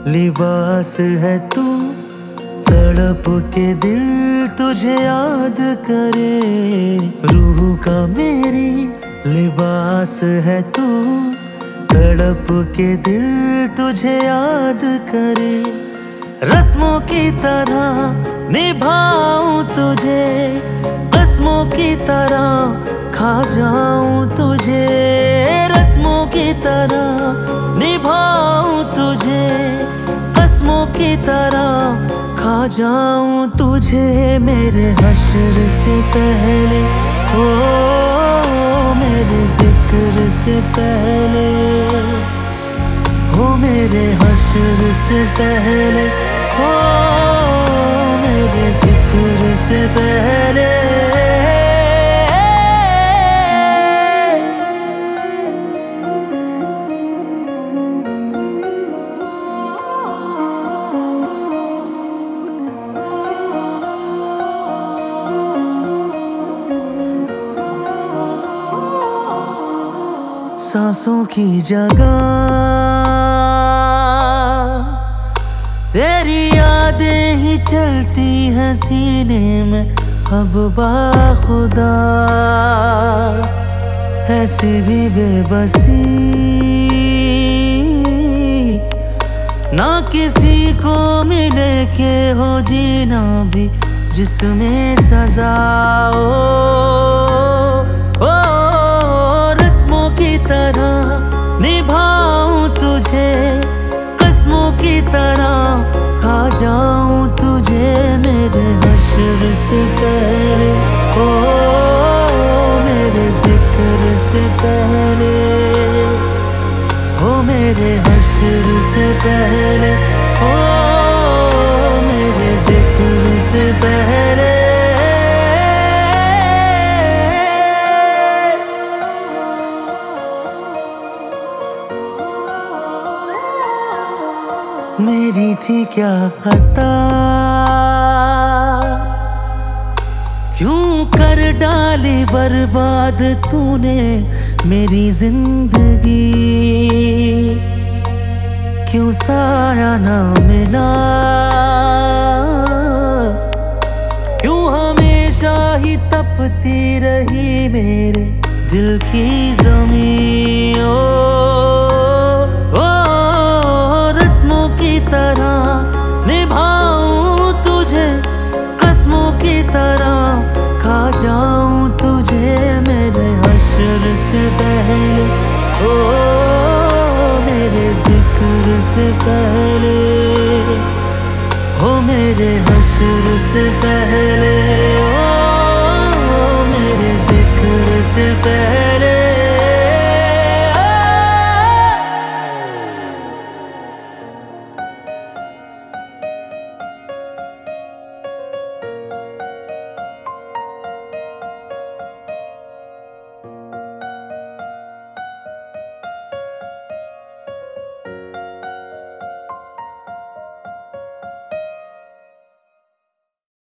लिबास है तू, तड़प के दिल तुझे याद करे। रूह का मेरी लिबास है तू, तड़प के दिल तुझे याद करे। रस्मों की तरह निभाऊं तुझे, कस्मों की तरह खा जाऊं तुझे। रस्मों की तरह निभाऊं तुझे, कस्मों की तरह खा जाऊं तुझे। मेरे हश्र से पहले, ओ मेरे जिक्र से पहले, हो मेरे हश्र से पहले, हो मेरे जिक्र से पहले। सांसों की जगह तेरी यादें ही चलती हैं सीने में अब बाखुदा। ऐसी भी बेबसी ना किसी को मिले के हो जीना भी जिसमें सजा ओ रस्मों की तरह निभाऊं तुझे, कस्मों की तरह खा जाऊं तुझे। मेरे हश्र से पहले, ओ मेरे जिक्र से पहले, हो मेरे हश्र से पहले, ओ मेरे जिक्र से पहले। मेरी थी क्या खता, क्यों कर डाली बर्बाद तूने मेरी जिंदगी। क्यों साया ना मिला, क्यों हमेशा ही तपती रही मेरे दिल की ज़मीं। रस्मों की तरह निभाऊं तुझे, कस्मों की तरह खा जाऊं तुझे। मेरे हश्र से पहले, ओ मेरे जिक्र से पहले, हो मेरे हश्र से पहले, ओ मेरे जिक्र से पहले।